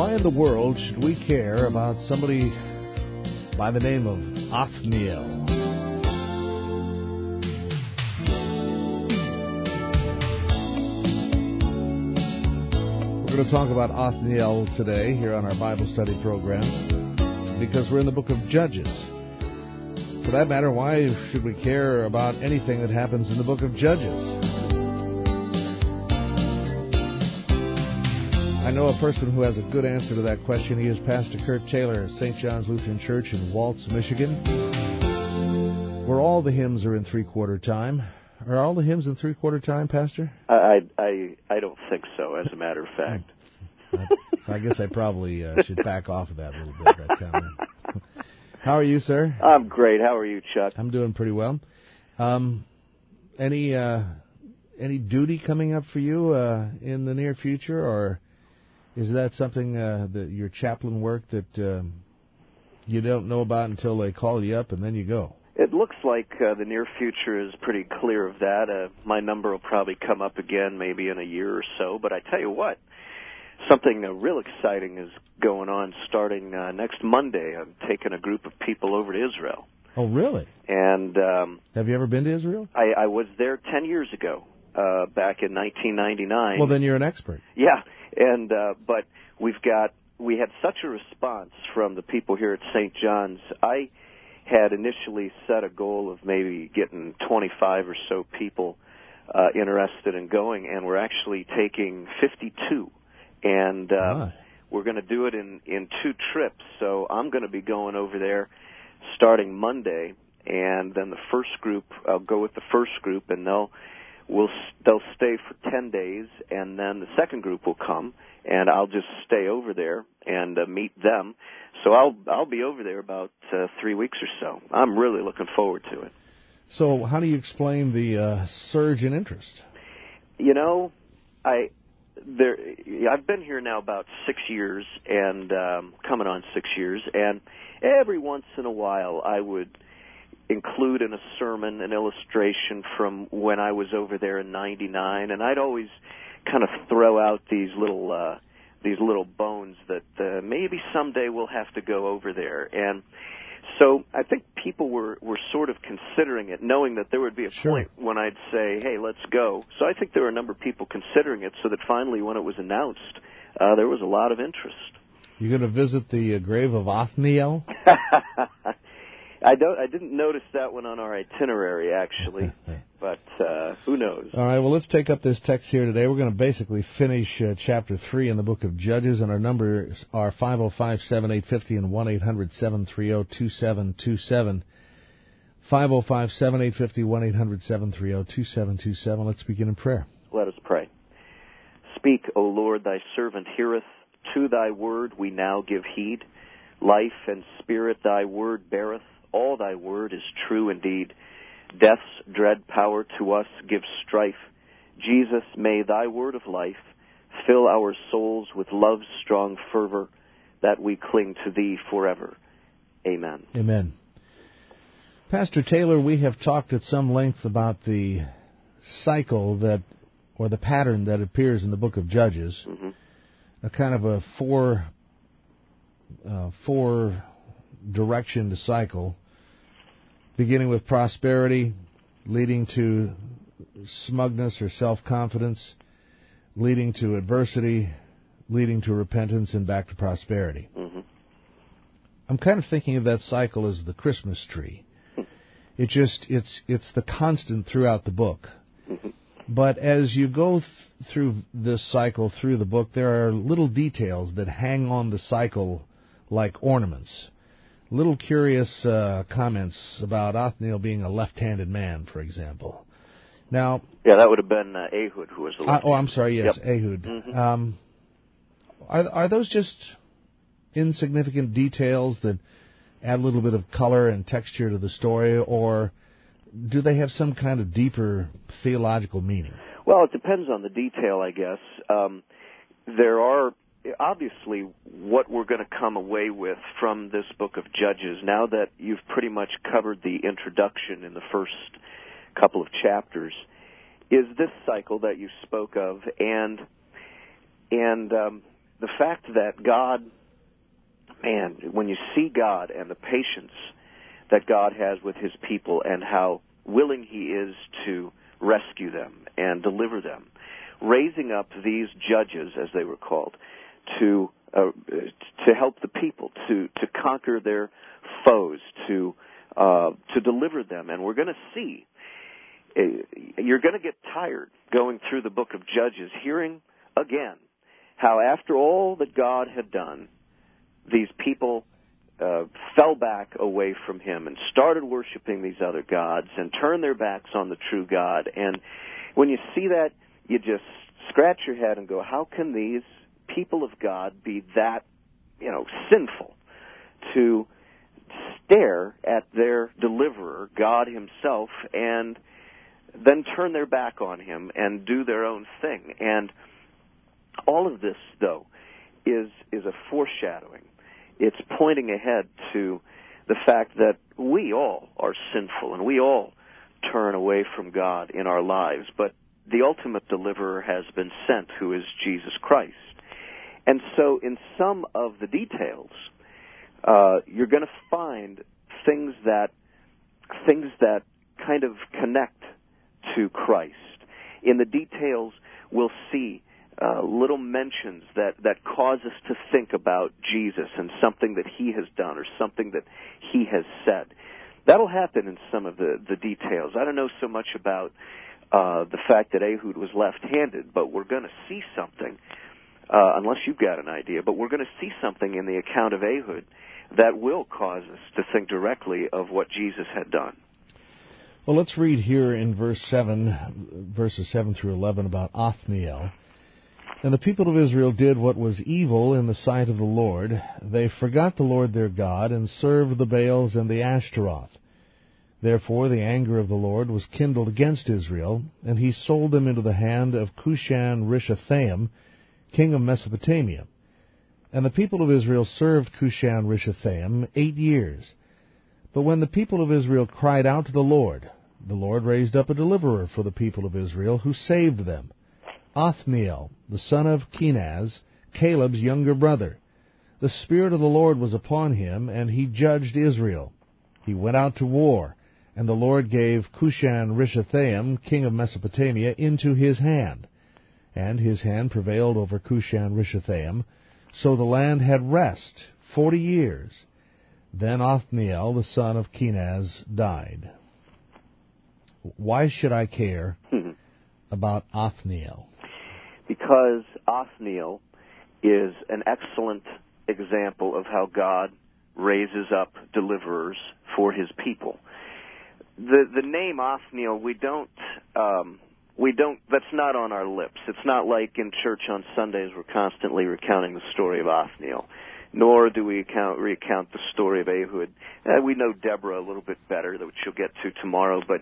Why in the world should we care about somebody by the name of Othniel? We're going to talk about Othniel today here on our Bible study program because we're in the book of Judges. For that matter, why should we care about anything that happens in the book of Judges? I know a person who has a good answer to that question. He is Pastor Kurt Taylor of St. John's Lutheran Church in Waltz, Michigan, where all the hymns are in three-quarter time. Are all the hymns in three-quarter time, Pastor? I don't think so, as a matter of fact. So I guess I probably should back off of that a little bit, that comment. How are you, sir? I'm great. How are you, Chuck? I'm doing pretty well. Any duty coming up for you in the near future, or is that something that your chaplain work that you don't know about until they call you up and then you go? It looks like the near future is pretty clear of that. My number will probably come up again maybe in a year or so. But I tell you what, something real exciting is going on starting next Monday. I'm taking a group of people over to Israel. Oh, really? And have you ever been to Israel? I was there 10 years ago, back in 1999. Well, then you're an expert. Yeah. And but we had such a response from the people here at St. John's. I had initially set a goal of maybe getting 25 or so people interested in going, and we're actually taking 52. And we're going to do it in 2 trips. So I'm going to be going over there starting Monday, and then the first group, I'll go with the first group, and they'll stay for 10 days, and then the second group will come, and I'll just stay over there and meet them. So I'll be over there about 3 weeks or so. I'm really looking forward to it. So how do you explain the surge in interest? You know, I've been here now about 6 years, and coming on 6 years, and every once in a while I would include in a sermon an illustration from when I was over there in '99, and I'd always kind of throw out these little bones that maybe someday we'll have to go over there. And so I think people were sort of considering it, knowing that there would be a point when I'd say, hey, let's go. So I think there were a number of people considering it, so that finally when it was announced, there was a lot of interest. You're going to visit the grave of Othniel? I didn't notice that one on our itinerary, actually, but who knows? All right, well, let's take up this text here today. We're going to basically finish chapter 3 in the book of Judges, and our numbers are 505-7850 and 1-800-730-2727. 505-7850, 1-800-730-2727. Let's begin in prayer. Let us pray. Speak, O Lord, thy servant heareth. To thy word we now give heed. Life and spirit thy word beareth. All thy word is true indeed. Death's dread power to us gives strife. Jesus, may thy word of life fill our souls with love's strong fervor, that we cling to thee forever. Amen. Amen. Pastor Taylor, we have talked at some length about the cycle or the pattern that appears in the book of Judges, a kind of a four direction to cycle, beginning with prosperity, leading to smugness or self-confidence, leading to adversity, leading to repentance, and back to prosperity. I'm kind of thinking of that cycle as the Christmas tree. It's the constant throughout the book. But as you go through this cycle through the book, there are little details that hang on the cycle like ornaments. Little curious comments about Othniel being a left-handed man, for example. Now, yeah, that would have been Ehud who was the left-handed. I'm sorry, yes, yep. Ehud. Are those just insignificant details that add a little bit of color and texture to the story, or do they have some kind of deeper theological meaning? Well, it depends on the detail, I guess. There are obviously what we're going to come away with from this book of Judges, now that you've pretty much covered the introduction in the first couple of chapters, is this cycle that you spoke of, and the fact that God, man, when you see God and the patience that God has with his people and how willing he is to rescue them and deliver them, raising up these judges, as they were called, to help the people, to conquer their foes, to deliver them. And we're going to see, you're going to get tired going through the book of Judges, hearing again how after all that God had done, these people fell back away from him and started worshiping these other gods and turned their backs on the true God. And when you see that, you just scratch your head and go, how can these people of God be that, sinful to stare at their deliverer, God himself, and then turn their back on him and do their own thing? And all of this, though, is a foreshadowing. It's pointing ahead to the fact that we all are sinful and we all turn away from God in our lives, but the ultimate deliverer has been sent, who is Jesus Christ. And so in some of the details, you're going to find things that kind of connect to Christ. In the details, we'll see little mentions that cause us to think about Jesus and something that he has done or something that he has said. That'll happen in some of the details. I don't know so much about the fact that Ehud was left-handed, but we're going to see something, unless you've got an idea, but we're going to see something in the account of Ehud that will cause us to think directly of what Jesus had done. Well, let's read here in verses 7 through 11 about Othniel. And the people of Israel did what was evil in the sight of the Lord. They forgot the Lord their God, and served the Baals and the Ashtaroth. Therefore the anger of the Lord was kindled against Israel, and he sold them into the hand of Cushan-Rishathaim, king of Mesopotamia. And the people of Israel served Cushan-Rishathaim 8 years. But when the people of Israel cried out to the Lord raised up a deliverer for the people of Israel, who saved them, Othniel, the son of Kenaz, Caleb's younger brother. The Spirit of the Lord was upon him, and he judged Israel. He went out to war, and the Lord gave Cushan-Rishathaim, king of Mesopotamia, into his hand. And his hand prevailed over Cushan-Rishathaim, so the land had rest 40 years. Then Othniel, the son of Kenaz, died. Why should I care about Othniel? Because Othniel is an excellent example of how God raises up deliverers for his people. The name Othniel, we don't, that's not on our lips. It's not like in church on Sundays we're constantly recounting the story of Othniel, nor do we recount the story of Ehud. We know Deborah a little bit better, which you'll get to tomorrow, but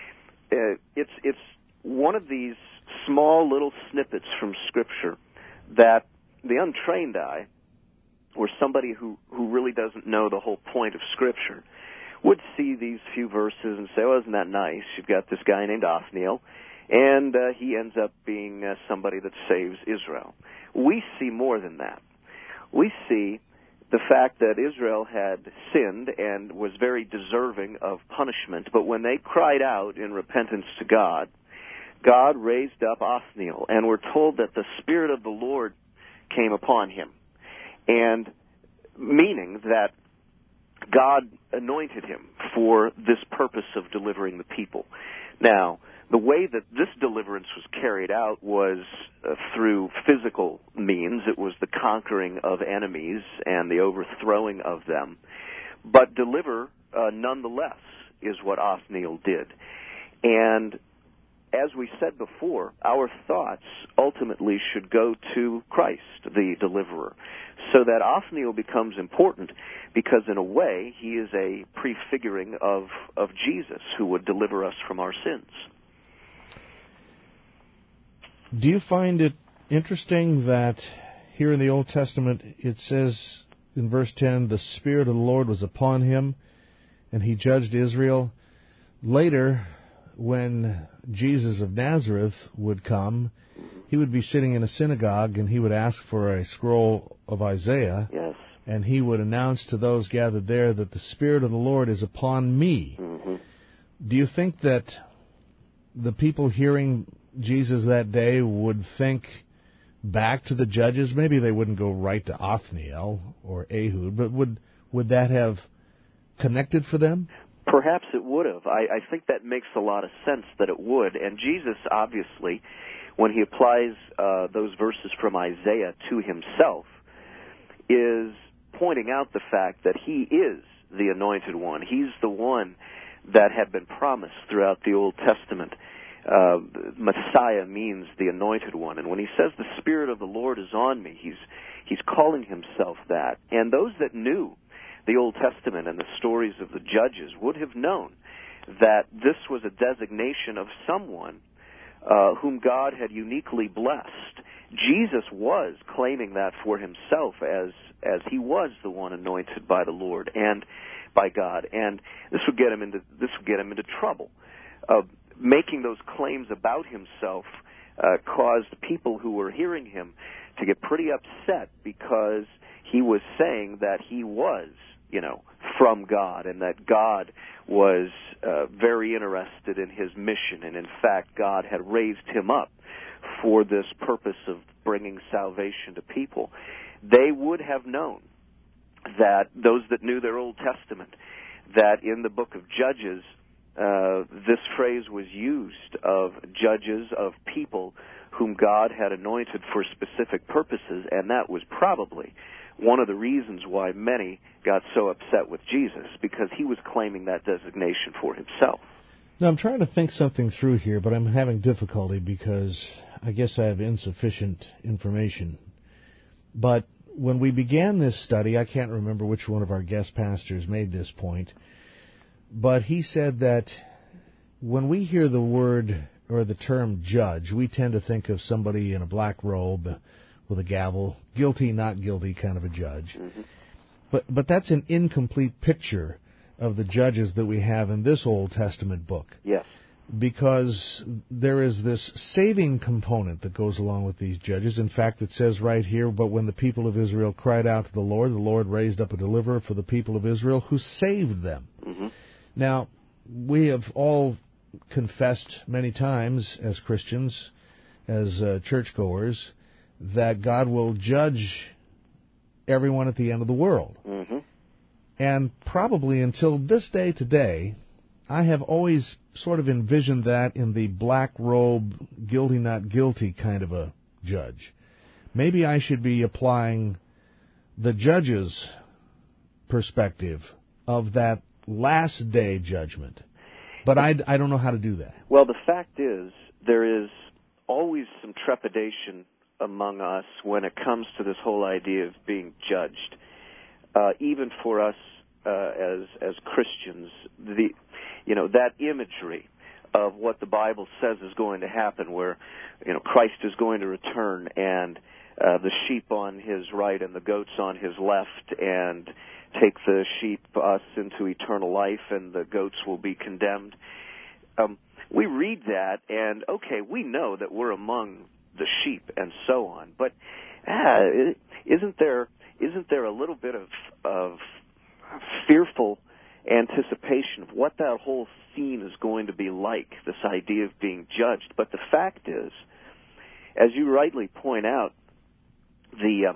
it's one of these small little snippets from Scripture that the untrained eye, or somebody who really doesn't know the whole point of Scripture, would see these few verses and say, oh, isn't that nice? You've got this guy named Othniel, and he ends up being somebody that saves Israel. We see more than that. We see the fact that Israel had sinned and was very deserving of punishment, but when they cried out in repentance to God, God raised up Othniel, and we're told that the Spirit of the Lord came upon him, and meaning that God anointed him for this purpose of delivering the people. Now, the way that this deliverance was carried out was through physical means. It was the conquering of enemies and the overthrowing of them. But deliver, nonetheless, is what Othniel did. And as we said before, our thoughts ultimately should go to Christ, the deliverer, so that Othniel becomes important because, in a way, he is a prefiguring of Jesus, who would deliver us from our sins. Do you find it interesting that here in the Old Testament it says in verse 10, the Spirit of the Lord was upon him, and he judged Israel? Later, when Jesus of Nazareth would come, he would be sitting in a synagogue and he would ask for a scroll of Isaiah. Yes. And he would announce to those gathered there that the Spirit of the Lord is upon me. Mm-hmm. Do you think that the people hearing Jesus that day would think back to the judges? Maybe they wouldn't go right to Othniel or Ehud, but would that have connected for them? Perhaps it would have. I think that makes a lot of sense that it would. And Jesus, obviously, when he applies those verses from Isaiah to himself, is pointing out the fact that he is the Anointed One. He's the one that had been promised throughout the Old Testament. Messiah means the Anointed One. And when he says the Spirit of the Lord is on me, he's calling himself that. And those that knew the Old Testament and the stories of the judges would have known that this was a designation of someone whom God had uniquely blessed. Jesus was claiming that for himself as he was the one anointed by the Lord and by God, and this would get him into trouble. Making those claims about himself caused people who were hearing him to get pretty upset because he was saying that he was, from God, and that God was very interested in his mission, and in fact God had raised him up for this purpose of bringing salvation to people. They would have known that, those that knew their Old Testament, that in the book of Judges, this phrase was used of judges, of people whom God had anointed for specific purposes, and that was probably one of the reasons why many got so upset with Jesus, because he was claiming that designation for himself. Now, I'm trying to think something through here, but I'm having difficulty because I guess I have insufficient information. But when we began this study, I can't remember which one of our guest pastors made this point, but he said that when we hear the word or the term judge, we tend to think of somebody in a black robe with a gavel, guilty, not guilty kind of a judge. Mm-hmm. But that's an incomplete picture of the judges that we have in this Old Testament book. Yes. Because there is this saving component that goes along with these judges. In fact, it says right here, but when the people of Israel cried out to the Lord raised up a deliverer for the people of Israel who saved them. Mm-hmm. Now, we have all confessed many times as Christians, as churchgoers, that God will judge everyone at the end of the world. Mm-hmm. And probably until this day today, I have always sort of envisioned that in the black robe, guilty, not guilty kind of a judge. Maybe I should be applying the judge's perspective of that last day judgment. But I don't know how to do that. Well, the fact is, there is always some trepidation among us when it comes to this whole idea of being judged. Even for us as Christians, that imagery of what the Bible says is going to happen, where Christ is going to return, and the sheep on his right and the goats on his left, and take the sheep, us, into eternal life, and the goats will be condemned. We read that, and okay, we know that we're among the sheep and so on, but isn't there a little bit of fearful anticipation of what that whole scene is going to be like, this idea of being judged? But the fact is, as you rightly point out, the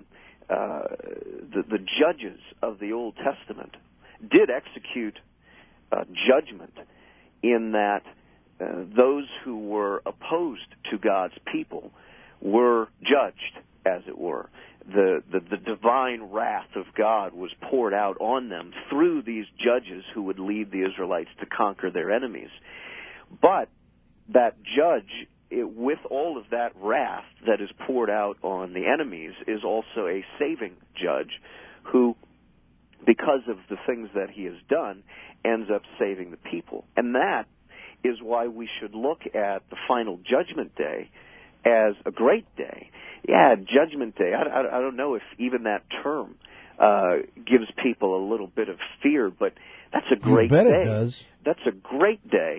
judges of the Old Testament did execute judgment in that those who were opposed to God's people were judged, as it were. The divine wrath of God was poured out on them through these judges who would lead the Israelites to conquer their enemies. But that judge, with all of that wrath that is poured out on the enemies, is also a saving judge who, because of the things that he has done, ends up saving the people. And that is why we should look at the final judgment day as a great day. Yeah, Judgment Day. I don't know if even that term gives people a little bit of fear, but that's a great day. You bet it does. That's a great day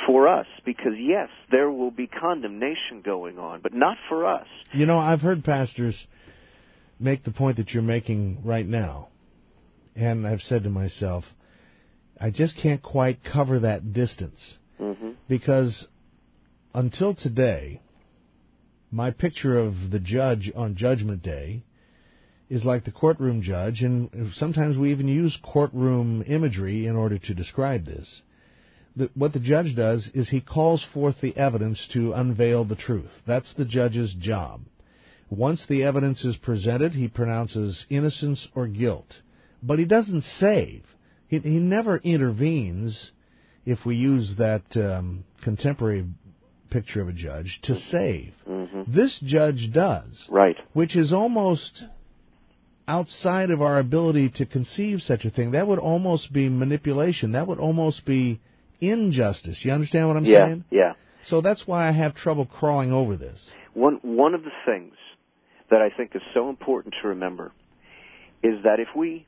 for us, because yes, there will be condemnation going on, but not for us. You know, I've heard pastors make the point that you're making right now, and I've said to myself, I just can't quite cover that distance, because until today, my picture of the judge on Judgment Day is like the courtroom judge, and sometimes we even use courtroom imagery in order to describe this. What the judge does is he calls forth the evidence to unveil the truth. That's the judge's job. Once the evidence is presented, he pronounces innocence or guilt. But he doesn't save. He never intervenes, if we use that contemporary picture of a judge, to save. This judge does. Right. Which is almost outside of our ability to conceive such a thing. That would almost be manipulation. That would almost be injustice. You understand what I'm saying? Yeah. So that's why I have trouble crawling over this. One of the things that I think is so important to remember is that if we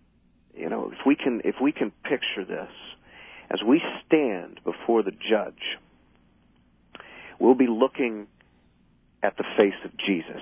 can picture this, as we stand before the judge, we'll be looking at the face of Jesus.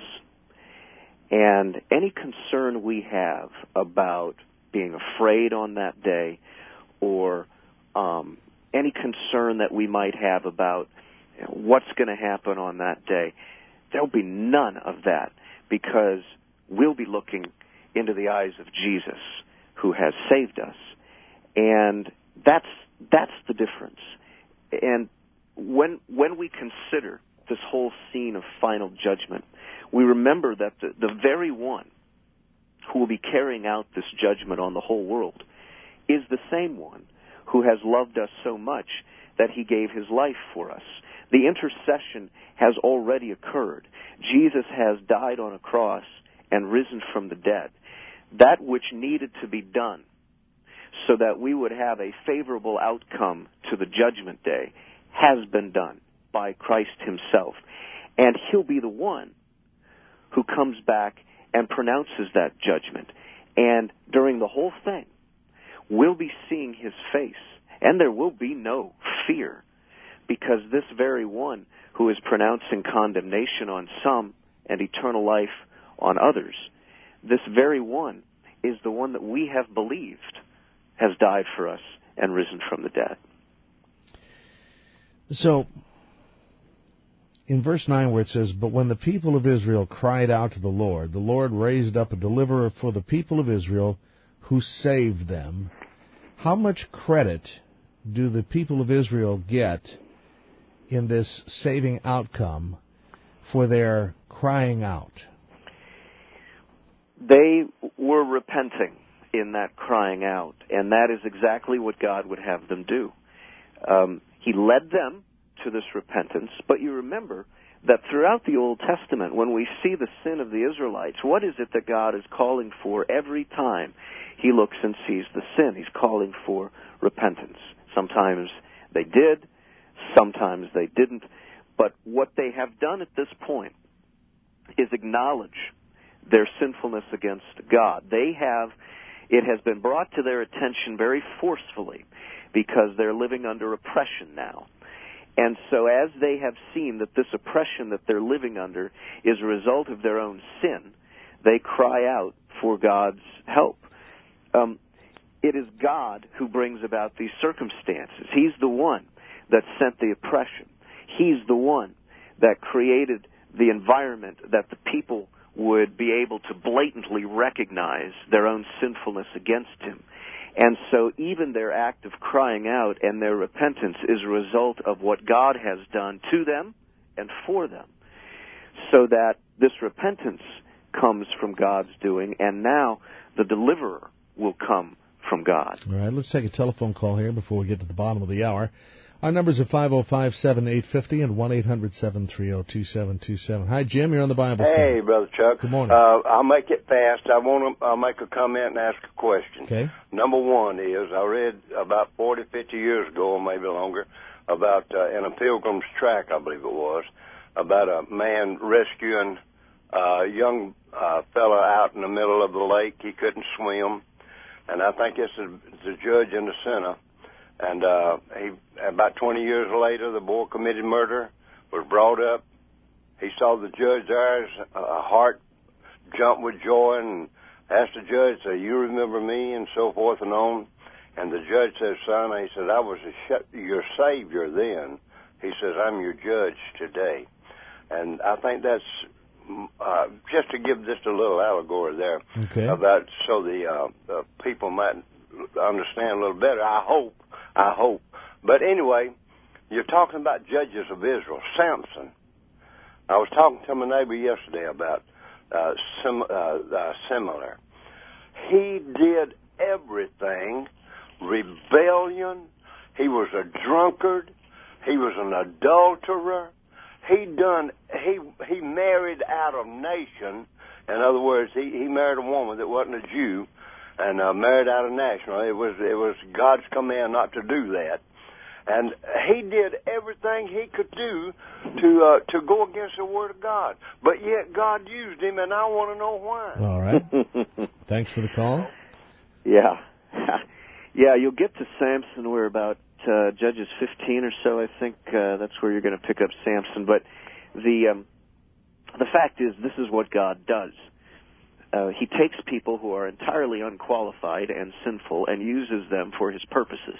And any concern we have about being afraid on that day, or any concern that we might have about what's going to happen on that day, there'll be none of that, because we'll be looking into the eyes of Jesus, who has saved us. And that's the difference. And when we consider this whole scene of final judgment, we remember that the very one who will be carrying out this judgment on the whole world is the same one who has loved us so much that he gave his life for us. The intercession has already occurred. Jesus has died on a cross and risen from the dead. That which needed to be done so that we would have a favorable outcome to the judgment day has been done by Christ himself. And he'll be the one who comes back and pronounces that judgment. And during the whole thing, we'll be seeing his face, and there will be no fear, because this very one who is pronouncing condemnation on some and eternal life on others, this very one is the one that we have believed has died for us and risen from the dead. So, in verse 9 where it says, "But when the people of Israel cried out to the Lord raised up a deliverer for the people of Israel who saved them." How much credit do the people of Israel get in this saving outcome for their crying out? They were repenting in that crying out, and that is exactly what God would have them do. He led them to this repentance, but you remember that throughout the Old Testament, when we see the sin of the Israelites, what is it that God is calling for every time he looks and sees the sin? He's calling for repentance. Sometimes they did, sometimes they didn't, but what they have done at this point is acknowledge their sinfulness against God. It has been brought to their attention very forcefully, because they're living under oppression now. And so as they have seen that this oppression that they're living under is a result of their own sin, they cry out for God's help. It is God who brings about these circumstances. He's the one that sent the oppression. He's the one that created the environment that the people would be able to blatantly recognize their own sinfulness against him. And so even their act of crying out and their repentance is a result of what God has done to them and for them, so that this repentance comes from God's doing, and now the deliverer will come from God. All right, let's take a telephone call here before we get to the bottom of the hour. Our numbers are 505-7850 and 1-800-730-2727. Hi, Jim. You're on the Bible Study. Hey, Brother Chuck. Good morning. I'll make it fast. I'll make a comment and ask a question. Okay. Number one is, I read about 40, 50 years ago, or maybe longer, about in a Pilgrim's Track, I believe it was, about a man rescuing a young fella out in the middle of the lake. He couldn't swim. And I think it's the judge and the sinner. And about 20 years later, the boy committed murder, was brought up. He saw the judge there, his heart jumped with joy, and asked the judge, "You remember me?" and so forth and on. And the judge says, "Son," he said, "I was your savior then." He says, "I'm your judge today." And I think that's just to give just a little allegory there about so the people might understand a little better. I hope. But anyway, you're talking about judges of Israel. Samson. I was talking to my neighbor yesterday about similar. He did everything. Rebellion. He was a drunkard. He was an adulterer. He married out of nation. In other words, he married a woman that wasn't a Jew, and married out of national. It was God's command not to do that. And he did everything he could do to go against the Word of God. But yet God used him, and I want to know why. All right. Thanks for the call. Yeah. Yeah, you'll get to Samson. We're about Judges 15 or so, I think. That's where you're going to pick up Samson. But the fact is, this is what God does. He takes people who are entirely unqualified and sinful and uses them for His purposes.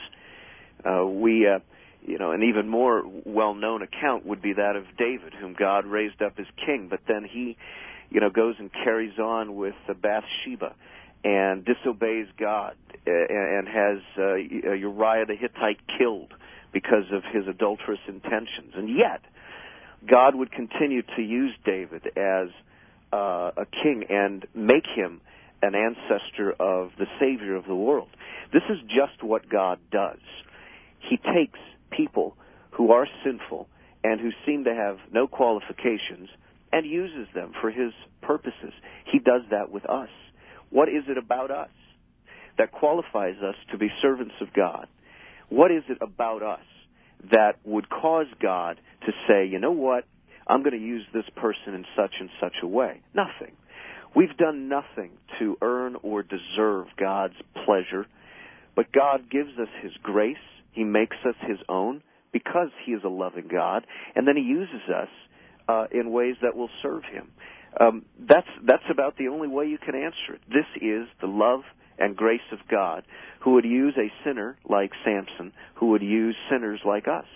An even more well-known account would be that of David, whom God raised up as king, but then he, goes and carries on with Bathsheba and disobeys God and has Uriah the Hittite killed because of his adulterous intentions. And yet, God would continue to use David as a king and make him an ancestor of the Savior of the world. This is just what God does. He takes people who are sinful and who seem to have no qualifications and uses them for His purposes. He does that with us. What is it about us that qualifies us to be servants of God? What is it about us that would cause God to say, you know what, I'm going to use this person in such and such a way? Nothing. We've done nothing to earn or deserve God's pleasure, but God gives us His grace. He makes us His own because He is a loving God, and then He uses us in ways that will serve Him. That's about the only way you can answer it. This is the love and grace of God, who would use a sinner like Samson, who would use sinners like us.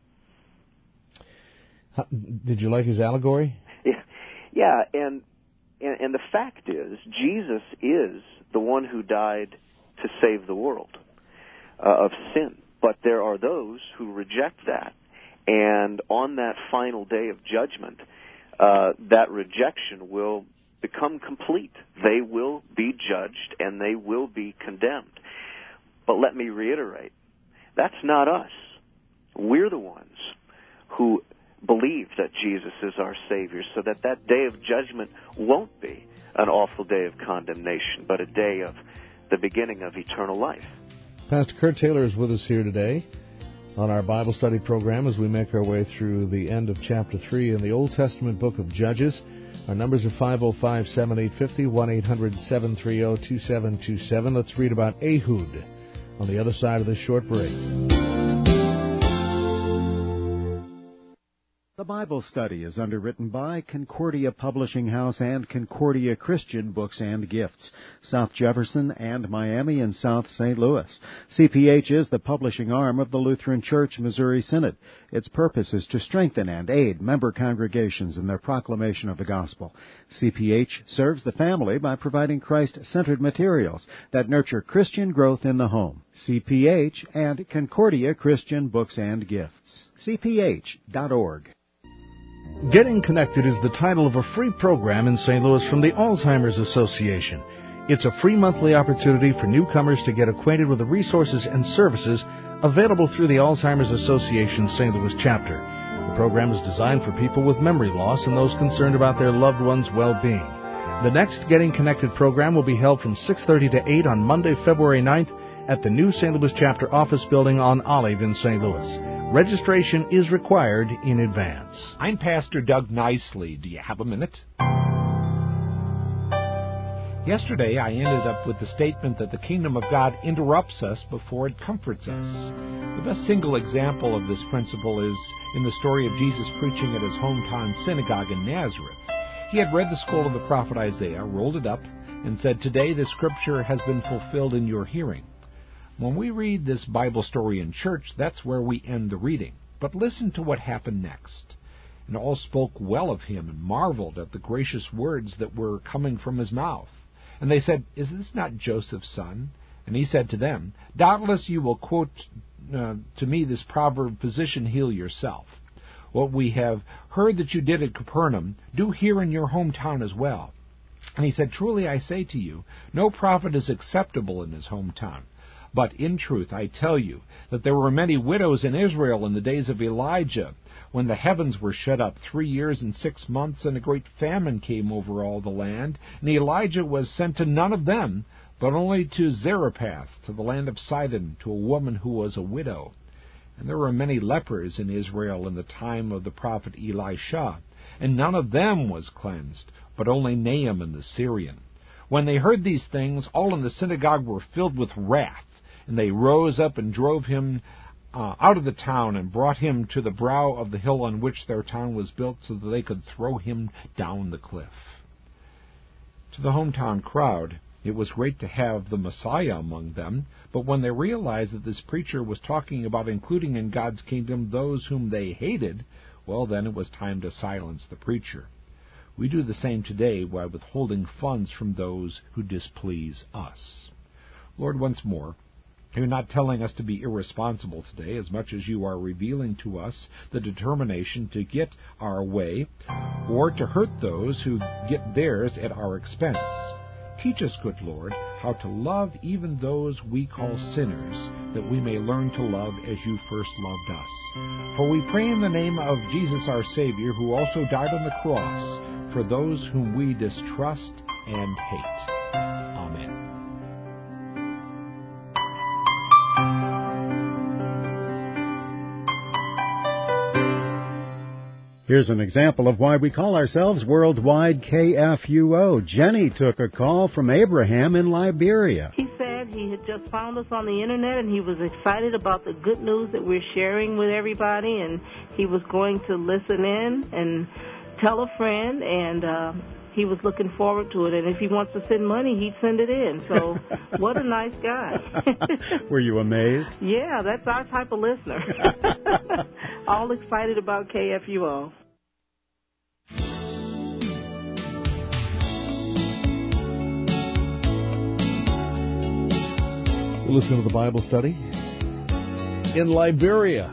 Did you like his allegory? Yeah, and the fact is, Jesus is the one who died to save the world of sin. But there are those who reject that, and on that final day of judgment, that rejection will become complete. They will be judged, and they will be condemned. But let me reiterate, that's not us. We're the ones who believe that Jesus is our Savior, so that day of judgment won't be an awful day of condemnation, but a day of the beginning of eternal life. Pastor Kurt Taylor is with us here today on our Bible study program as we make our way through the end of chapter 3 in the Old Testament book of Judges. Our numbers are 505-7850, 1-800-730-2727. Let's read about Ehud on the other side of this short break. The Bible study is underwritten by Concordia Publishing House and Concordia Christian Books and Gifts, South Jefferson and Miami and South St. Louis. CPH is the publishing arm of the Lutheran Church Missouri Synod. Its purpose is to strengthen and aid member congregations in their proclamation of the gospel. CPH serves the family by providing Christ-centered materials that nurture Christian growth in the home. CPH and Concordia Christian Books and Gifts. CPH.org. Getting Connected is the title of a free program in St. Louis from the Alzheimer's Association. It's a free monthly opportunity for newcomers to get acquainted with the resources and services available through the Alzheimer's Association St. Louis chapter. The program is designed for people with memory loss and those concerned about their loved ones' well-being. The next Getting Connected program will be held from 6:30 to 8 on Monday, February 9th at the new St. Louis chapter office building on Olive in St. Louis. Registration is required in advance. I'm Pastor Doug Nicely. Do you have a minute? Yesterday, I ended up with the statement that the kingdom of God interrupts us before it comforts us. The best single example of this principle is in the story of Jesus preaching at his hometown synagogue in Nazareth. He had read the scroll of the prophet Isaiah, rolled it up, and said, "Today this scripture has been fulfilled in your hearing." When we read this Bible story in church, that's where we end the reading. But listen to what happened next. And all spoke well of him and marveled at the gracious words that were coming from his mouth. And they said, "Is this not Joseph's son?" And he said to them, "Doubtless you will quote to me this proverb, 'Physician, heal yourself.' What we have heard that you did at Capernaum, do here in your hometown as well." And he said, "Truly I say to you, no prophet is acceptable in his hometown. But in truth I tell you that there were many widows in Israel in the days of Elijah, when the heavens were shut up 3 years and 6 months, and a great famine came over all the land. And Elijah was sent to none of them, but only to Zarephath, to the land of Sidon, to a woman who was a widow. And there were many lepers in Israel in the time of the prophet Elisha, and none of them was cleansed, but only Naaman the Syrian. When they heard these things, all in the synagogue were filled with wrath, and they rose up and drove him out of the town and brought him to the brow of the hill on which their town was built, so that they could throw him down the cliff. To the hometown crowd, it was great to have the Messiah among them, but when they realized that this preacher was talking about including in God's kingdom those whom they hated, well, then it was time to silence the preacher. We do the same today by withholding funds from those who displease us. Lord, once more, you're not telling us to be irresponsible today as much as you are revealing to us the determination to get our way or to hurt those who get theirs at our expense. Teach us, good Lord, how to love even those we call sinners, that we may learn to love as you first loved us. For we pray in the name of Jesus our Savior, who also died on the cross for those whom we distrust and hate. Amen. Here's an example of why we call ourselves Worldwide KFUO. Jenny took a call from Abraham in Liberia. He said he had just found us on the internet and he was excited about the good news that we're sharing with everybody, and he was going to listen in and tell a friend, and he was looking forward to it. And if he wants to send money, he'd send it in. So what a nice guy. Were you amazed? Yeah, that's our type of listener. All excited about KFUO. Listen to the Bible study in Liberia.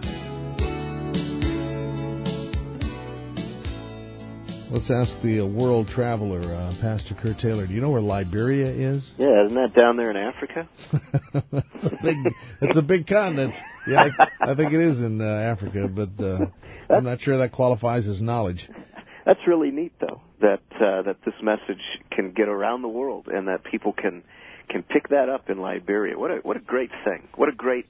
Let's ask the world traveler, Pastor Kurt Taylor. Do you know where Liberia is? Yeah, isn't that down there in Africa? It's a big continent. Yeah, I think it is in Africa, but I'm not sure that qualifies as knowledge. That's really neat, though, that this message can get around the world and that people can pick that up in Liberia. What a great thing. What a great,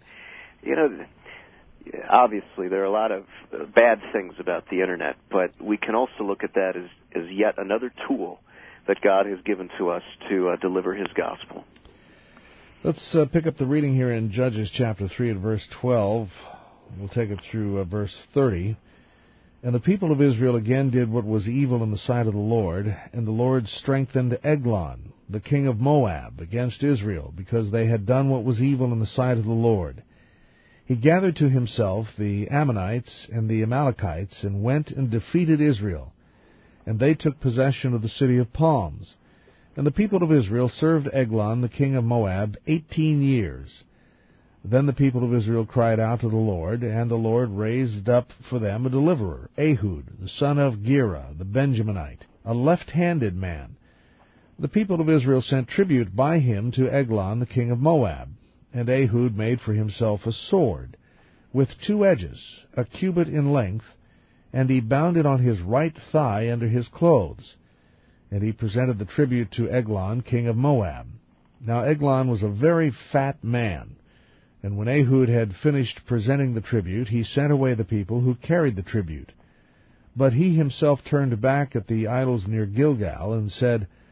obviously there are a lot of bad things about the Internet, but we can also look at that as yet another tool that God has given to us to deliver His gospel. Let's pick up the reading here in Judges chapter 3 and verse 12. We'll take it through verse 30. And the people of Israel again did what was evil in the sight of the Lord, and the Lord strengthened Eglon, the king of Moab, against Israel, because they had done what was evil in the sight of the Lord. He gathered to himself the Ammonites and the Amalekites, and went and defeated Israel. And they took possession of the city of palms. And the people of Israel served Eglon, the king of Moab, 18 years. Then the people of Israel cried out to the Lord, and the Lord raised up for them a deliverer, Ehud, the son of Gera, the Benjaminite, a left-handed man. The people of Israel sent tribute by him to Eglon, the king of Moab. And Ehud made for himself a sword, with 2 edges, a cubit in length, and he bound it on his right thigh under his clothes. And he presented the tribute to Eglon, king of Moab. Now Eglon was a very fat man. And when Ehud had finished presenting the tribute, he sent away the people who carried the tribute. But he himself turned back at the idols near Gilgal, and said,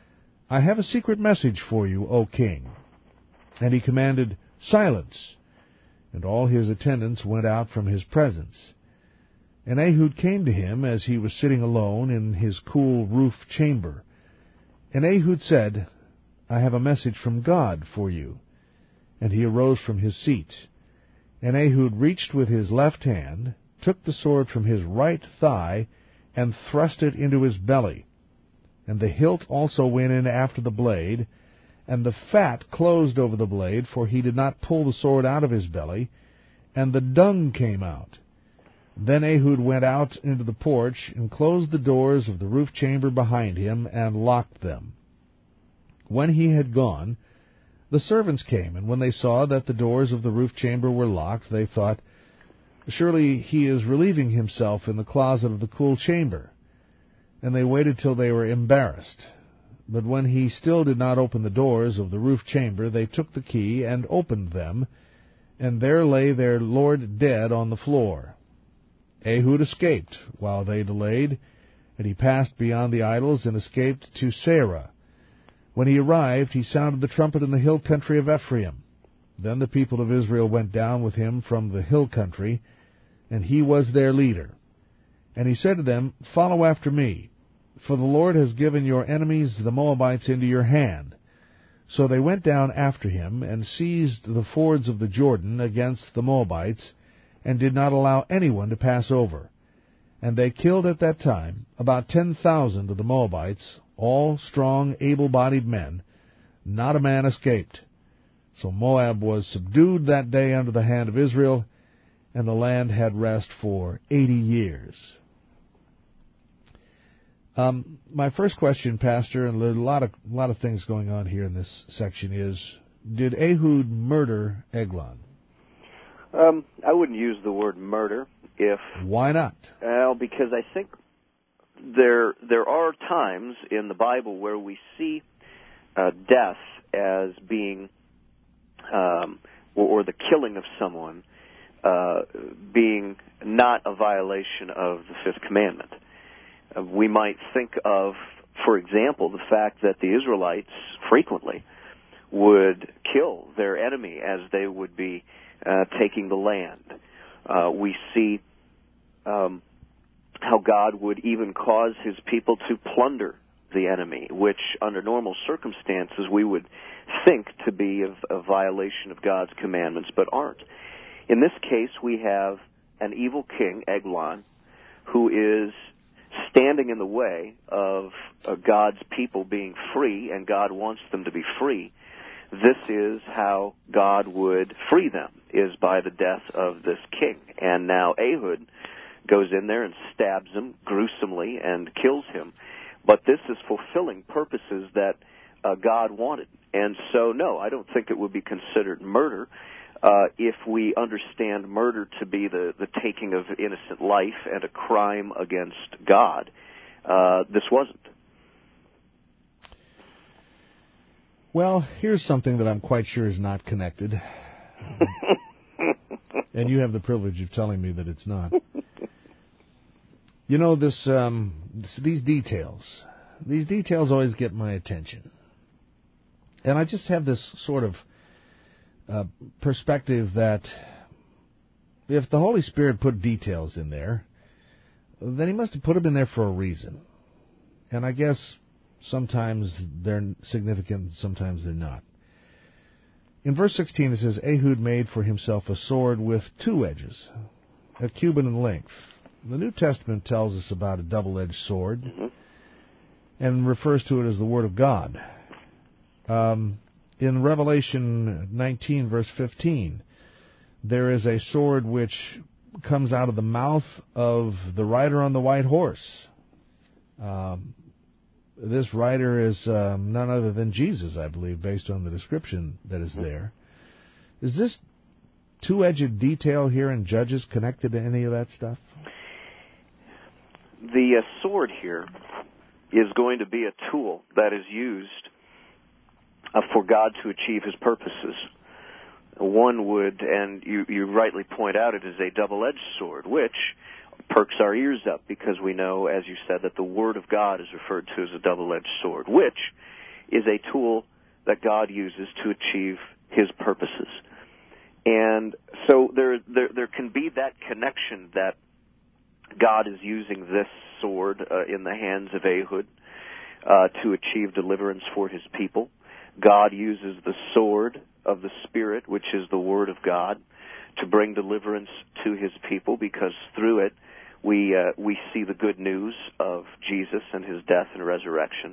I have a secret message for you, O king. And he commanded, Silence! And all his attendants went out from his presence. And Ehud came to him as he was sitting alone in his cool roof chamber. And Ehud said, I have a message from God for you. And he arose from his seat. And Ehud reached with his left hand, took the sword from his right thigh, and thrust it into his belly. And the hilt also went in after the blade, and the fat closed over the blade, for he did not pull the sword out of his belly, and the dung came out. Then Ehud went out into the porch, and closed the doors of the roof chamber behind him, and locked them. When he had gone, the servants came, and when they saw that the doors of the roof chamber were locked, they thought, Surely he is relieving himself in the closet of the cool chamber. And they waited till they were embarrassed. But when he still did not open the doors of the roof chamber, they took the key and opened them, and there lay their lord dead on the floor. Ehud escaped while they delayed, and he passed beyond the idols and escaped to Seirah. When he arrived, he sounded the trumpet in the hill country of Ephraim. Then the people of Israel went down with him from the hill country, and he was their leader. And he said to them, Follow after me, for the Lord has given your enemies, the Moabites, into your hand. So they went down after him, and seized the fords of the Jordan against the Moabites, and did not allow anyone to pass over. And they killed at that time about 10,000 of the Moabites, all strong, able-bodied men. Not a man escaped. So Moab was subdued that day under the hand of Israel, and the land had rest for 80 years. My first question, Pastor, and there's a lot of things going on here in this section, is, did Ehud murder Eglon? I wouldn't use the word murder. Why not? Well, because I think there are times in the Bible where we see death as being, or the killing of someone being not a violation of the fifth commandment. We might think of, for example, the fact that the Israelites frequently would kill their enemy as they would be taking the land. We see how God would even cause his people to plunder the enemy, which under normal circumstances we would think to be a violation of God's commandments, but aren't. In this case, we have an evil king, Eglon, who is standing in the way of God's people being free, and God wants them to be free. This is how God would free them, is by the death of this king. And now Ehud goes in there and stabs him gruesomely and kills him. But this is fulfilling purposes that God wanted. And so, no, I don't think it would be considered murder if we understand murder to be the taking of innocent life and a crime against God. This wasn't. Well, here's something that I'm quite sure is not connected. And you have the privilege of telling me that it's not. You know, these details always get my attention. And I just have this sort of perspective that if the Holy Spirit put details in there, then he must have put them in there for a reason. And I guess sometimes they're significant, sometimes they're not. In verse 16 it says, Ehud made for himself a sword with two edges, a cubit in length. The New Testament tells us about a double-edged sword and refers to it as the Word of God. In Revelation 19, verse 15, there is a sword which comes out of the mouth of the rider on the white horse. This rider is none other than Jesus, I believe, based on the description that is there. Is this two-edged detail here in Judges connected to any of that stuff? The sword here is going to be a tool that is used for God to achieve his purposes. One would, and you rightly point out, it is a double-edged sword, which perks our ears up because we know, as you said, that the Word of God is referred to as a double-edged sword, which is a tool that God uses to achieve His purposes. And so there can be that connection that God is using this sword in the hands of Ehud to achieve deliverance for His people. God uses the sword of the Spirit, which is the Word of God, to bring deliverance to His people, because through it we see the good news of Jesus and His death and resurrection.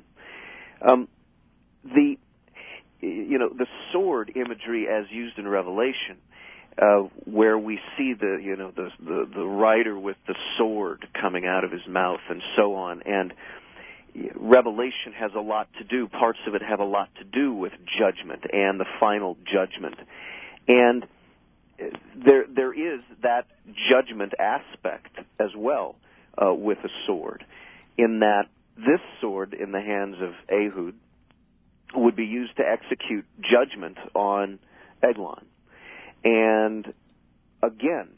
The sword imagery as used in Revelation, where we see the rider with the sword coming out of his mouth and so on, and Revelation has a lot to do, parts of it have a lot to do with judgment and the final judgment. And there is that judgment aspect as well with a sword, in that this sword in the hands of Ehud would be used to execute judgment on Eglon. And again,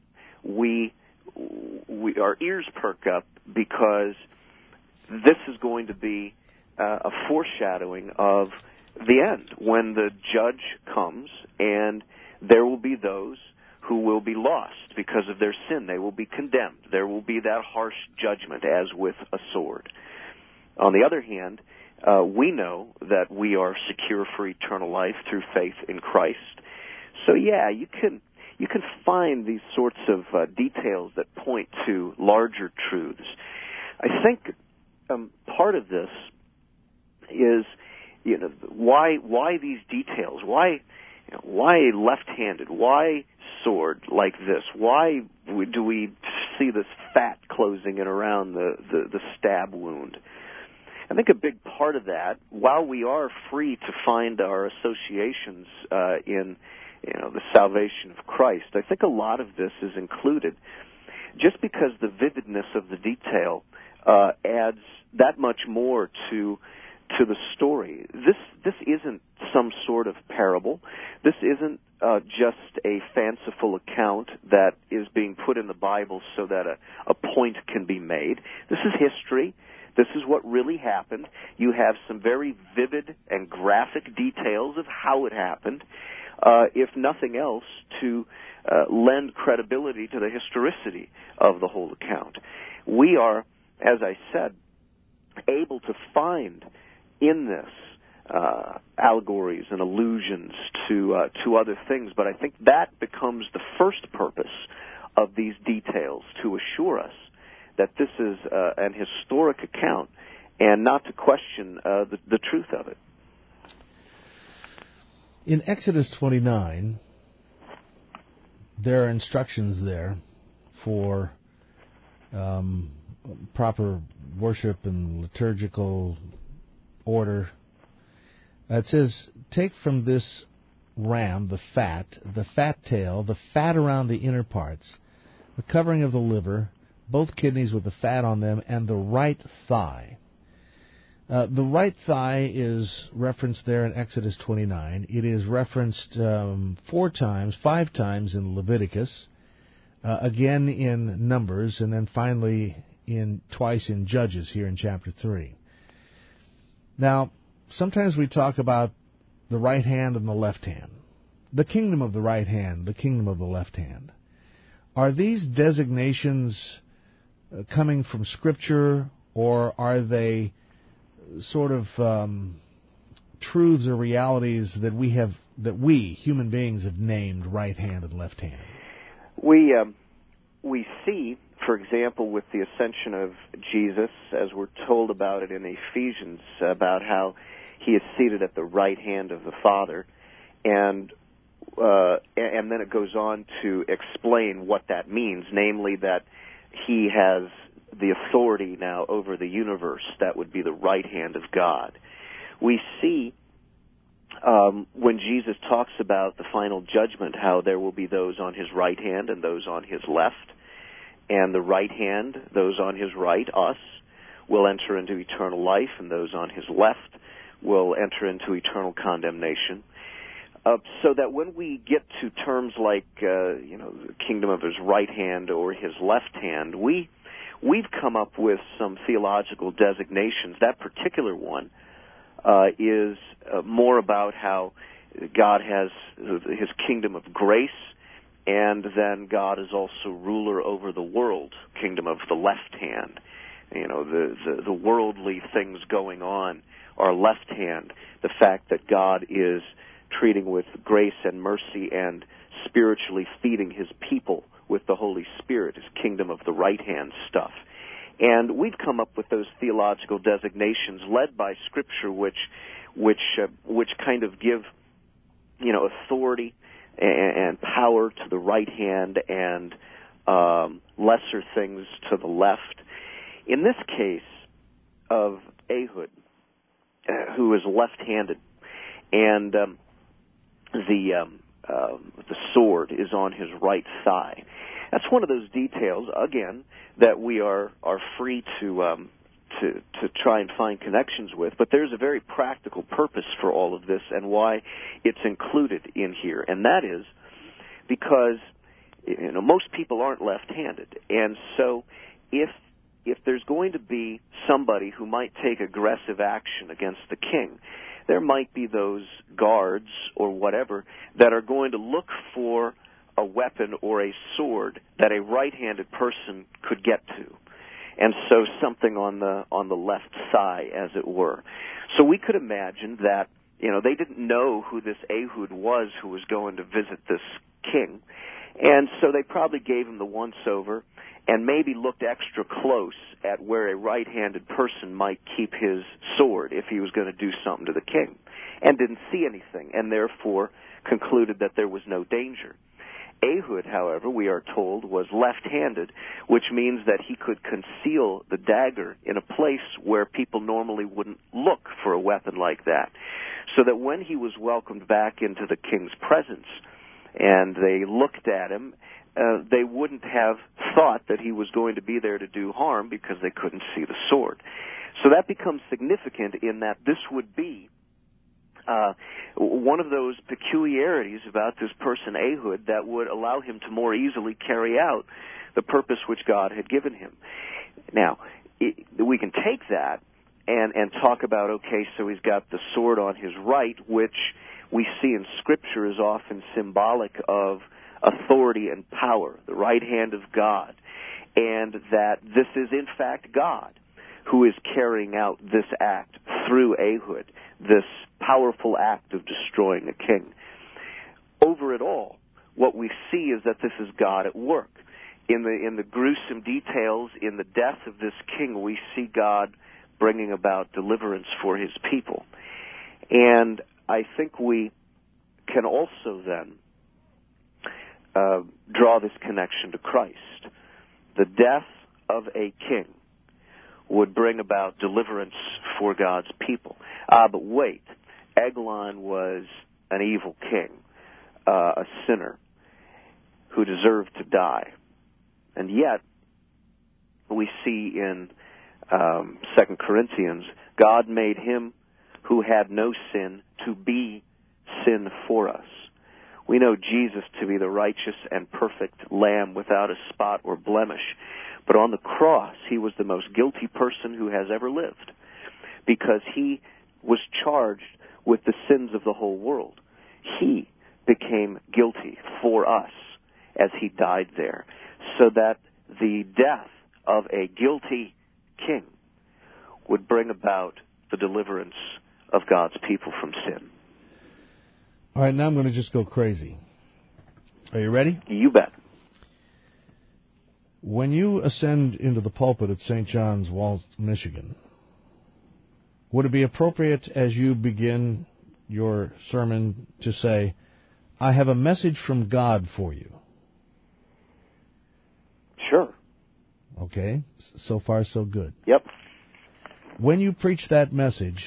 our ears perk up, because this is going to be a foreshadowing of the end, when the judge comes, and there will be those who will be lost because of their sin. They will be condemned. There will be that harsh judgment, as with a sword. On the other hand, we know that we are secure for eternal life through faith in Christ. So yeah, you can find these sorts of details that point to larger truths. I think part of this is, why these details? Why left-handed? Why sword like this? Why do we see this fat closing in around the stab wound? I think a big part of that, while we are free to find our associations in the salvation of Christ, I think a lot of this is included just because the vividness of the detail adds that much more to the story. This isn't some sort of parable. This isn't just a fanciful account that is being put in the Bible so that a point can be made. This is history. This is what really happened. You have some very vivid and graphic details of how it happened, if nothing else, to lend credibility to the historicity of the whole account. We are, as I said, able to find in this allegories and allusions to other things, but I think that becomes the first purpose of these details, to assure us that this is an historic account, and not to question the truth of it. In Exodus 29, there are instructions there for proper worship and liturgical order. It says, take from this ram the fat tail, the fat around the inner parts, the covering of the liver, both kidneys with the fat on them, and the right thigh. The right thigh is referenced there in Exodus 29. It is referenced 5 times in Leviticus, again in Numbers, and then finally twice in Judges here in chapter 3. Now, sometimes we talk about the right hand and the left hand. The kingdom of the right hand, the kingdom of the left hand. Are these designations coming from Scripture, or are they sort of truths or realities that we human beings have named right hand and left hand? We see, for example, with the ascension of Jesus, as we're told about it in Ephesians, about how He is seated at the right hand of the Father, and then it goes on to explain what that means, namely that He has the authority now over the universe. That would be the right hand of God. We see when Jesus talks about the final judgment, how there will be those on His right hand and those on His left, and the right hand, those on His right, us, will enter into eternal life, and those on His left will enter into eternal condemnation. So that when we get to terms like the kingdom of His right hand or His left hand, we've come up with some theological designations. That particular one is more about how God has his kingdom of grace, and then God is also ruler over the world, kingdom of the left hand. You know, the worldly things going on are left hand. The fact that God is treating with grace and mercy and spiritually feeding his people with the Holy Spirit is kingdom of the right hand stuff. And we've come up with those theological designations led by Scripture, which kind of give, you know, authority and power to the right hand and lesser things to the left. In this case of Ehud, who is left-handed, and the sword is on his right thigh. That's one of those details, again, that we are free to try and find connections with. But there's a very practical purpose for all of this and why it's included in here, and that is because, you know, most people aren't left-handed, and so if there's going to be somebody who might take aggressive action against the king, there might be those guards or whatever that are going to look for a weapon or a sword that a right-handed person could get to. And so something on the left thigh, as it were. So we could imagine that, you know, they didn't know who this Ehud was who was going to visit this king. And so they probably gave him the once-over and maybe looked extra close at where a right-handed person might keep his sword if he was going to do something to the king, and didn't see anything, and therefore concluded that there was no danger. Ehud, however, we are told, was left-handed, which means that he could conceal the dagger in a place where people normally wouldn't look for a weapon like that, so that when he was welcomed back into the king's presence and they looked at him, they wouldn't have thought that he was going to be there to do harm because they couldn't see the sword. So that becomes significant in that this would be one of those peculiarities about this person, Ehud, that would allow him to more easily carry out the purpose which God had given him. Now, we can take that and talk about, okay, so he's got the sword on his right, which we see in Scripture is often symbolic of authority and power, the right hand of God, and that this is in fact God who is carrying out this act through Ehud, this powerful act of destroying a king. Over it all, what we see is that this is God at work. In the gruesome details, in the death of this king, we see God bringing about deliverance for his people. And I think we can also then draw this connection to Christ. The death of a king would bring about deliverance for God's people. But wait, Eglon was an evil king, a sinner who deserved to die. And yet, we see in 2 Corinthians, God made him who had no sin to be sin for us. We know Jesus to be the righteous and perfect Lamb without a spot or blemish. But on the cross, he was the most guilty person who has ever lived, because he was charged with the sins of the whole world. He became guilty for us as he died there, so that the death of a guilty king would bring about the deliverance of God's people from sin. All right, now I'm going to just go crazy. Are you ready? You bet. When you ascend into the pulpit at St. John's, Walls, Michigan, would it be appropriate as you begin your sermon to say, I have a message from God for you? Sure. Okay, so far so good. Yep. When you preach that message,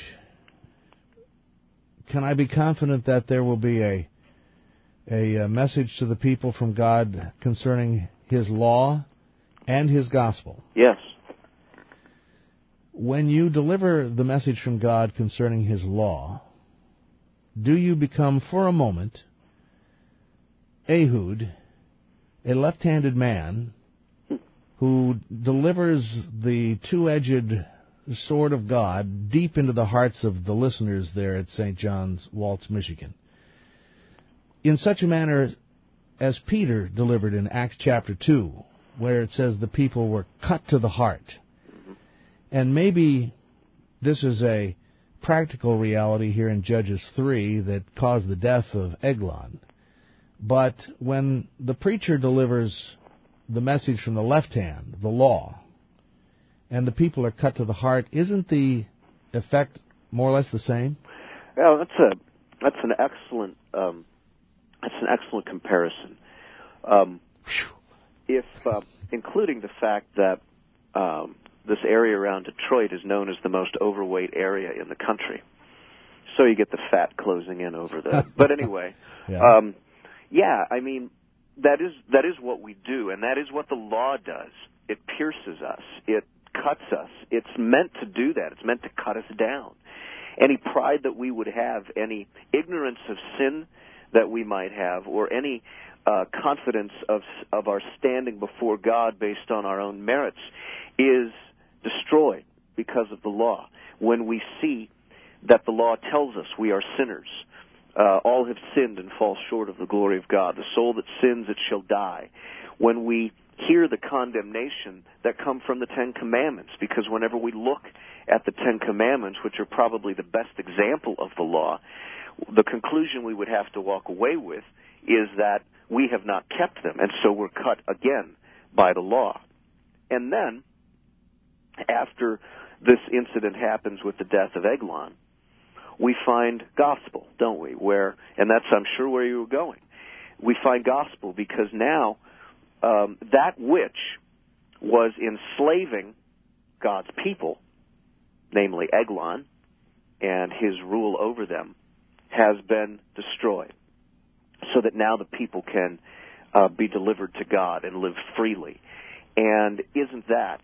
can I be confident that there will be a message to the people from God concerning His law and His gospel? Yes. When you deliver the message from God concerning His law, do you become, for a moment, Ehud, a left-handed man who delivers the two-edged sword of God deep into the hearts of the listeners there at St. John's, Waltz, Michigan, in such a manner as Peter delivered in Acts chapter 2, where it says the people were cut to the heart. And maybe this is a practical reality here in Judges 3 that caused the death of Eglon. But when the preacher delivers the message from the left hand, the law, and the people are cut to the heart, isn't the effect more or less the same? Well, that's an excellent comparison. If including the fact that this area around Detroit is known as the most overweight area in the country, so you get the fat closing in over the. But anyway, yeah. I mean, that is what we do, and that is what the law does. It pierces us. It cuts us. It's meant to do that. It's meant to cut us down. Any pride that we would have, any ignorance of sin that we might have, or any confidence of our standing before God based on our own merits is destroyed because of the law. When we see that the law tells us we are sinners, all have sinned and fall short of the glory of God. The soul that sins, it shall die. When we hear the condemnation that come from the Ten Commandments, because whenever we look at the Ten Commandments, which are probably the best example of the law, the conclusion we would have to walk away with is that we have not kept them, and so we're cut again by the law. And then, after this incident happens with the death of Eglon, we find gospel, don't we? And that's, I'm sure, where you were going. We find gospel because now that which was enslaving God's people, namely Eglon and his rule over them, has been destroyed, so that now the people can be delivered to God and live freely. And isn't that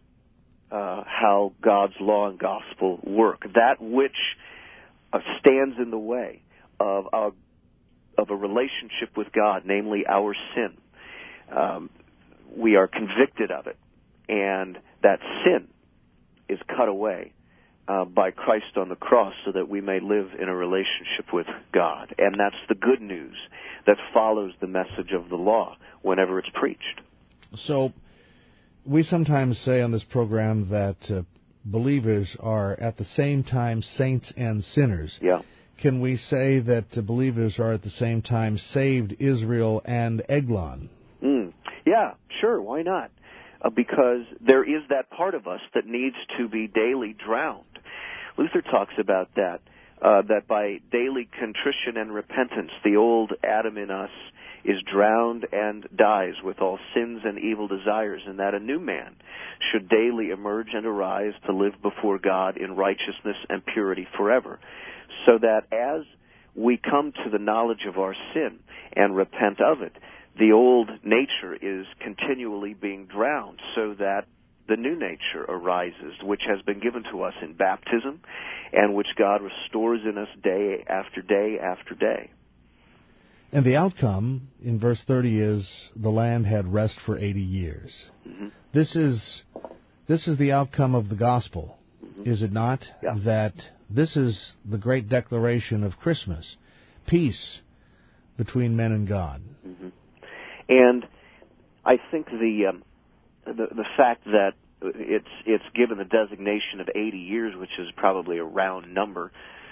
how God's law and gospel work? That which stands in the way of a relationship with God, namely our sin. We are convicted of it, and that sin is cut away by Christ on the cross so that we may live in a relationship with God. And that's the good news that follows the message of the law whenever it's preached. So we sometimes say on this program that believers are at the same time saints and sinners. Yeah. Can we say that believers are at the same time saved Israel and Eglon? Yeah, sure, why not? Because there is that part of us that needs to be daily drowned. Luther talks about that by daily contrition and repentance, the old Adam in us is drowned and dies with all sins and evil desires, and that a new man should daily emerge and arise to live before God in righteousness and purity forever, so that as we come to the knowledge of our sin and repent of it, the old nature is continually being drowned so that the new nature arises, which has been given to us in baptism and which God restores in us day after day after day. And the outcome in verse 30 is the land had rest for 80 years. Mm-hmm. This is the outcome of the gospel, is it not? Yeah. That this is the great declaration of Christmas, peace between men and God. Mm-hmm. And I think the fact that it's given the designation of 80 years, which is probably a round number,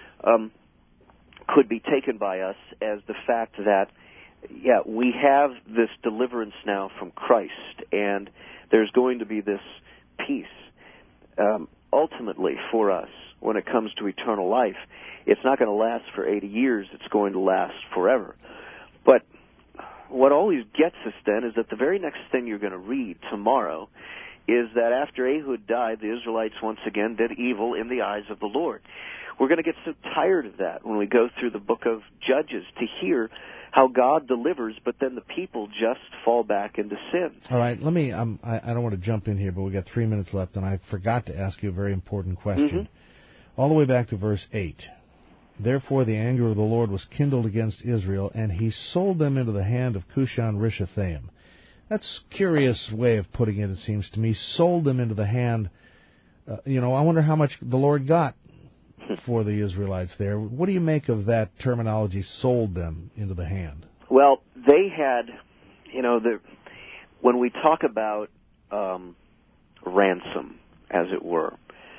could be taken by us as the fact that, yeah, we have this deliverance now from Christ, and there's going to be this peace ultimately for us when it comes to eternal life. It's not going to last for 80 years. It's going to last forever. But what always gets us then is that the very next thing you're going to read tomorrow is that after Ehud died, the Israelites once again did evil in the eyes of the Lord. We're going to get so tired of that when we go through the book of Judges to hear how God delivers, but then the people just fall back into sin. All right, let me, I don't want to jump in here, but we've got 3 minutes left, and I forgot to ask you a very important question. Mm-hmm. All the way back to verse 8. Therefore the anger of the Lord was kindled against Israel, and he sold them into the hand of Cushan-Rishathaim. That's a curious way of putting it, it seems to me. Sold them into the hand I wonder how much the Lord got for the Israelites there. What do you make of that terminology, sold them into the hand? Well, they had, when we talk about ransom, as it were,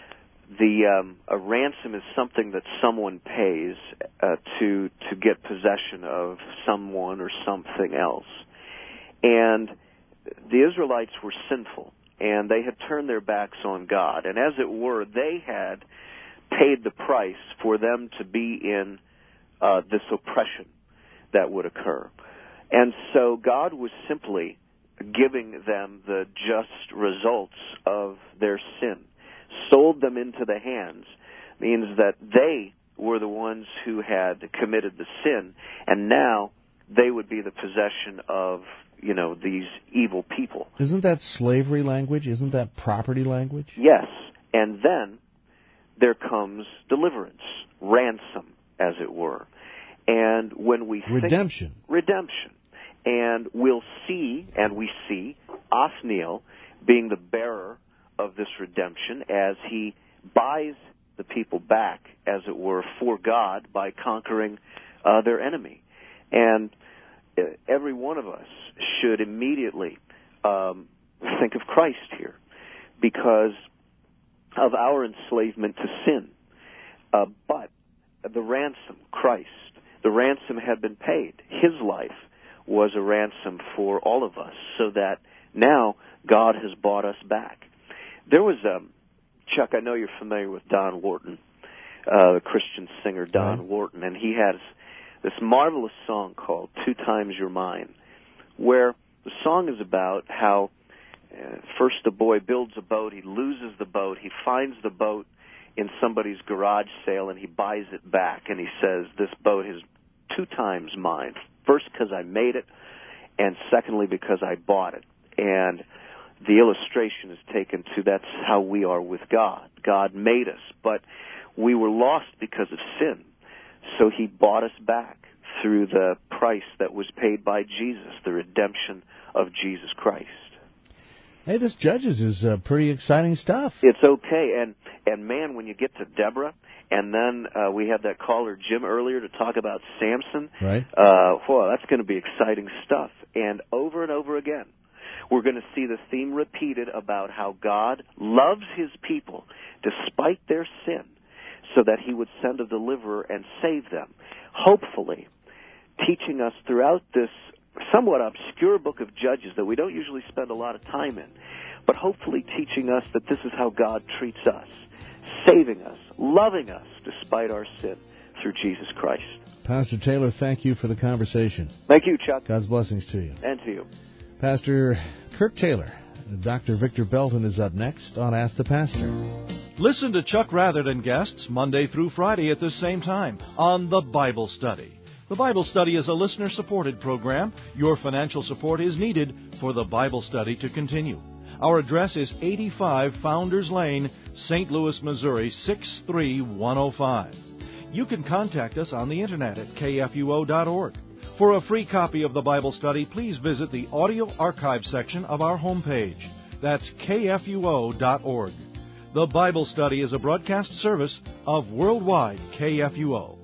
a ransom is something that someone pays to get possession of someone or something else. And the Israelites were sinful, and they had turned their backs on God. And as it were, they had paid the price for them to be in this oppression that would occur. And so God was simply giving them the just results of their sin. Sold them into the hands means that they were the ones who had committed the sin, and now they would be the possession of, these evil people. Isn't that slavery language? Isn't that property language? Yes, and then there comes deliverance, ransom, as it were. And when we redemption. And we'll see, and we see Othniel being the bearer of this redemption as he buys the people back, as it were, for God by conquering their enemy. And every one of us should immediately think of Christ here because of our enslavement to sin. But the ransom, Christ, the ransom had been paid. His life was a ransom for all of us, so that now God has bought us back. There was, Chuck, I know you're familiar with Don Wharton, the Christian singer Don Wharton, and he has this marvelous song called 2 Times Your Mine, where the song is about how first a boy builds a boat, he loses the boat, he finds the boat in somebody's garage sale, and he buys it back, and he says, this boat is 2 times mine. First, because I made it, and secondly, because I bought it. And the illustration is taken to that's how we are with God. God made us, but we were lost because of sin. So he bought us back through the price that was paid by Jesus, the redemption of Jesus Christ. Hey, this Judges is pretty exciting stuff. It's okay. And man, when you get to Deborah, and then we had that caller Jim earlier to talk about Samson. Right. That's going to be exciting stuff. And over again, we're going to see the theme repeated about how God loves his people despite their sin, so that he would send a deliverer and save them. Hopefully, teaching us throughout this somewhat obscure book of Judges that we don't usually spend a lot of time in, but hopefully teaching us that this is how God treats us, saving us, loving us despite our sin through Jesus Christ. Pastor Taylor, thank you for the conversation. Thank you, Chuck. God's blessings to you. And to you. Pastor Kirk Taylor. Dr. Victor Belton is up next on Ask the Pastor. Listen to Chuck Rather and guests Monday through Friday at this same time on The Bible Study. The Bible Study is a listener-supported program. Your financial support is needed for the Bible Study to continue. Our address is 85 Founders Lane, St. Louis, Missouri, 63105. You can contact us on the Internet at kfuo.org. For a free copy of the Bible Study, please visit the audio archive section of our homepage. That's kfuo.org. The Bible Study is a broadcast service of Worldwide KFUO.